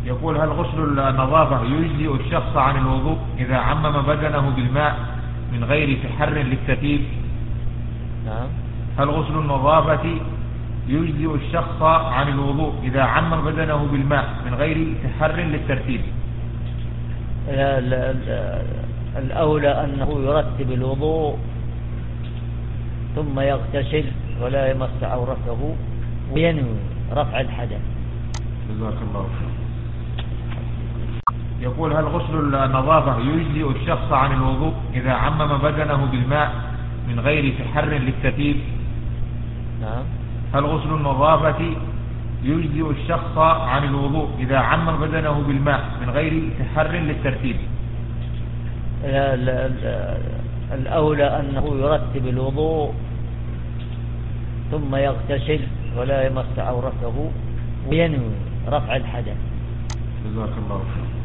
يقول هل غسل النظافة يجزئ الشخص عن الوضوء إذا عمم بدنه بالماء من غير تحر للترتيب؟ نعم. هل غسل النظافة يجزئ الشخص عن الوضوء إذا عمم بدنه بالماء من غير تحر للترتيب؟ الأولى أنه يرتب الوضوء ثم يغتسل ولا يمس عورته وينوي رفع الحدث. جزاك الله خير. يقول هل غسل النظافة يجزئ الشخص عن الوضوء إذا عمم بدنه بالماء من غير تحر للترتيب؟ نعم. هل غسل النظافة يجزئ الشخص عن الوضوء إذا عمم بدنه بالماء من غير تحر للترتيب؟ الأولى أنه يرتب الوضوء ثم يغتسل ولا يمس عورته وينوي رفع الحدث. جزاك الله خير.